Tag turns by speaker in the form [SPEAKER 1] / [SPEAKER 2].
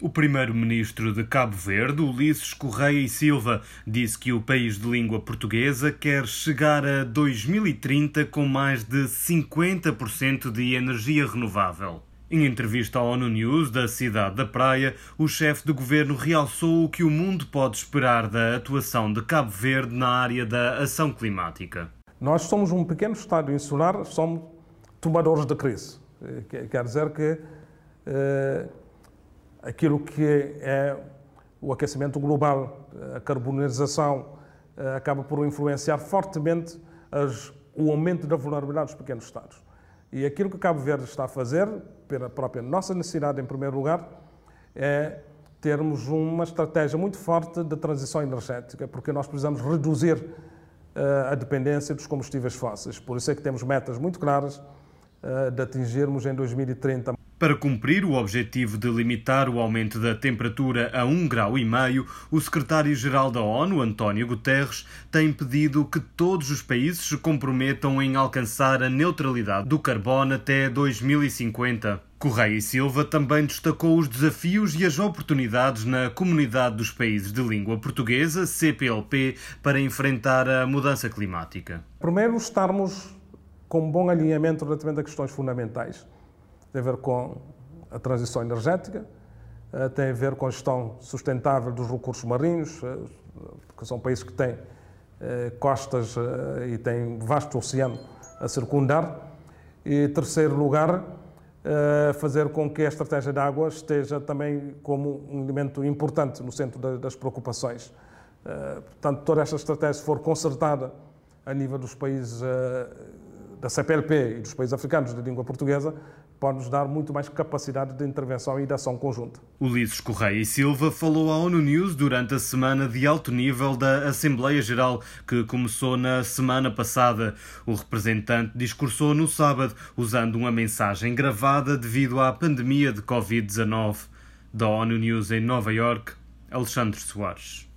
[SPEAKER 1] O primeiro-ministro de Cabo Verde, Ulisses Correia e Silva, disse que o país de língua portuguesa quer chegar a 2030 com mais de 50% de energia renovável. Em entrevista à ONU News da cidade da Praia, o chefe de governo realçou o que o mundo pode esperar da atuação de Cabo Verde na área da ação climática.
[SPEAKER 2] Nós somos um pequeno estado insular, somos tomadores de crise. Quer dizer que aquilo que é o aquecimento global, a carbonização, acaba por influenciar fortemente o aumento da vulnerabilidade dos pequenos estados. E aquilo que Cabo Verde está a fazer, pela própria nossa necessidade, em primeiro lugar, é termos uma estratégia muito forte de transição energética, porque nós precisamos reduzir a dependência dos combustíveis fósseis. Por isso é que temos metas muito claras de atingirmos em 2030.
[SPEAKER 1] Para cumprir o objetivo de limitar o aumento da temperatura a 1,5 graus, o secretário-geral da ONU, António Guterres, tem pedido que todos os países se comprometam em alcançar a neutralidade do carbono até 2050. Correia e Silva também destacou os desafios e as oportunidades na Comunidade dos Países de Língua Portuguesa, CPLP, para enfrentar a mudança climática.
[SPEAKER 2] Primeiro, estarmos com um bom alinhamento relativamente a questões fundamentais. Tem a ver com a transição energética, tem a ver com a gestão sustentável dos recursos marinhos, porque são países que têm costas e têm vasto oceano a circundar. E, em terceiro lugar, fazer com que a estratégia de água esteja também como um elemento importante no centro das preocupações. Portanto, toda esta estratégia, se for concertada a nível dos países da CPLP e dos países africanos de língua portuguesa, pode-nos dar muito mais capacidade de intervenção e de ação conjunta.
[SPEAKER 1] Ulisses Correia e Silva falou à ONU News durante a semana de alto nível da Assembleia Geral, que começou na semana passada. O representante discursou no sábado, usando uma mensagem gravada devido à pandemia de Covid-19. Da ONU News em Nova Iorque, Alexandre Soares.